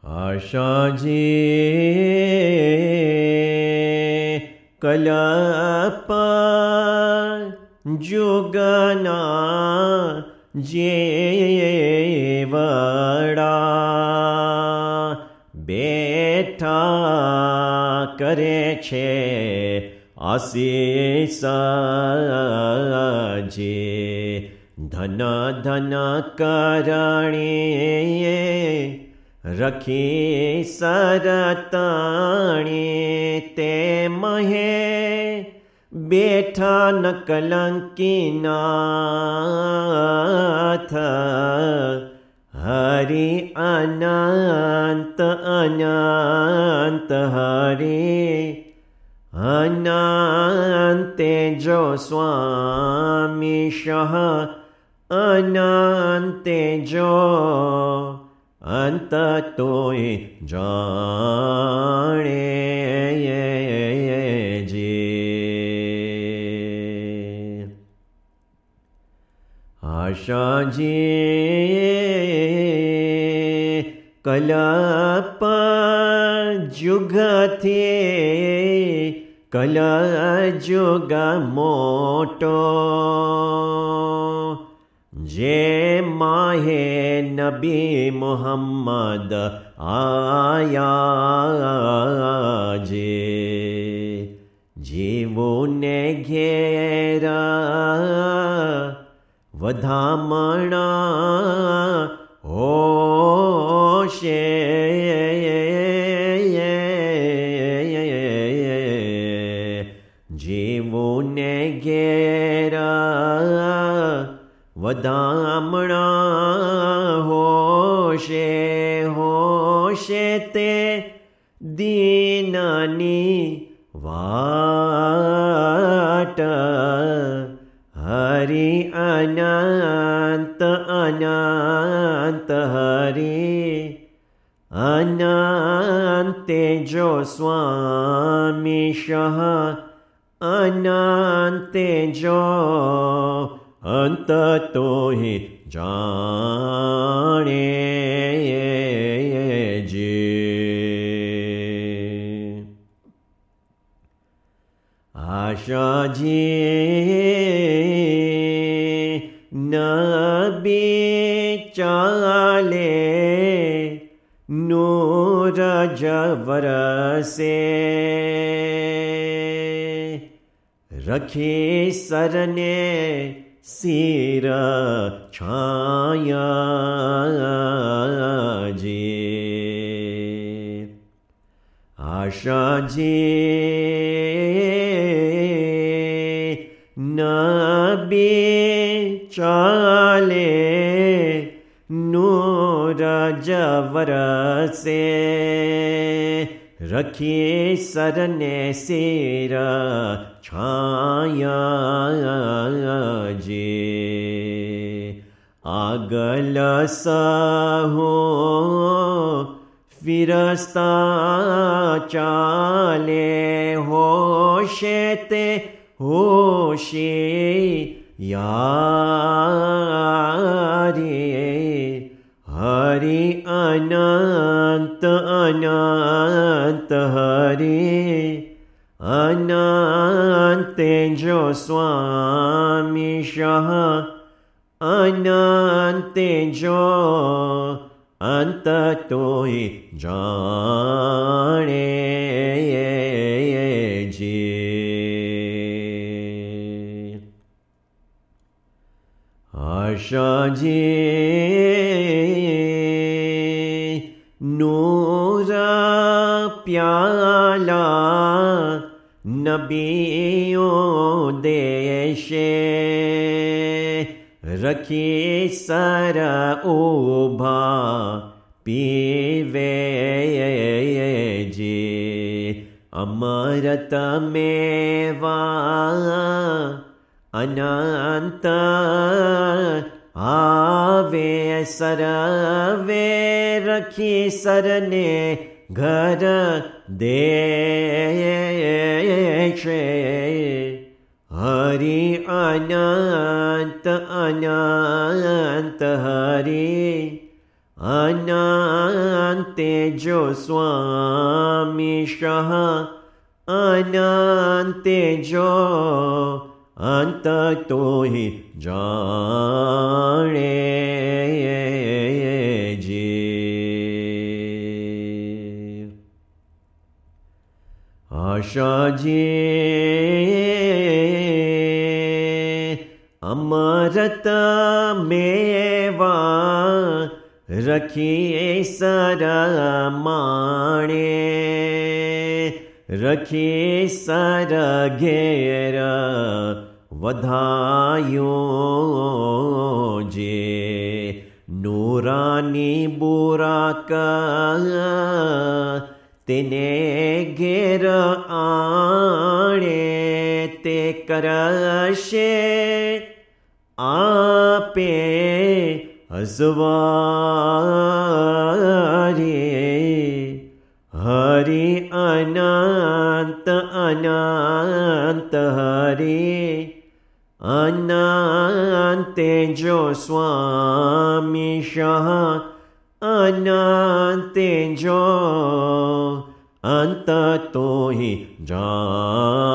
આશાજી કલ્પ જુગના જેવડા બેઠા કરે છે આશીષ જે ધન ધન કરણીએ રખી સરતાણી તે મહે બેઠા ન કલંકી નાથ હરિ અનંત અનંત હરિ અનંતે જો સ્વામી શહ અનંતે જો અંત તોય જાણે જે આશાજી કલ્પ જુગથી કલ જુગ મોટો જે માહે નબી મુહમ્મદ આયા જે જીવોને ઘેરા વધામણા હોશે જીવોને ઘેરા વધામણા હોશે હોશે તે દીનાની વાટ હરિ અનંત અનંત હરિ અનંતે જો સ્વામી શહ અનંતે જો અંત તોહિ જાણે જે આશાજી નબી ચાલે નૂર જવરસે રખી સરને સિર છાયાજી આશાજી નબી ચાલે નૂર જવરસે રખી સરને સિર છાયાજી આગલ સહો ફિરસ્તા ચાલે હોશે તે હોશિયારી હરિ અનંત અનંત હરિ અનંતે જો સ્વામી શહ અનંતે જો અંત તોય જાણે જે આશાજી નૂર પ્યાલા નબીઓ દેશે રખી સર ઉભા પીવે જે અમૃત મેવા અનંત આવે સરવે રખી સરને ઘર દે છે હરિ અનંત અનંત હરિ અનંત અનંતે જો સ્વામીશઃ અનંતે જો અંત તો હિ જાણે જીવ. આશાજી અમરત મેવા રખીએ સરમાણે રખી સર ઘેર વધાયો જે નૂરાની બુરાક તેને ઘેર આણે તે કરશે આપે હસવારી. હરિ અનંત અનંત હરિ અનંતે જો સ્વામીશઃ અનંતે જો અંત તો હિ જા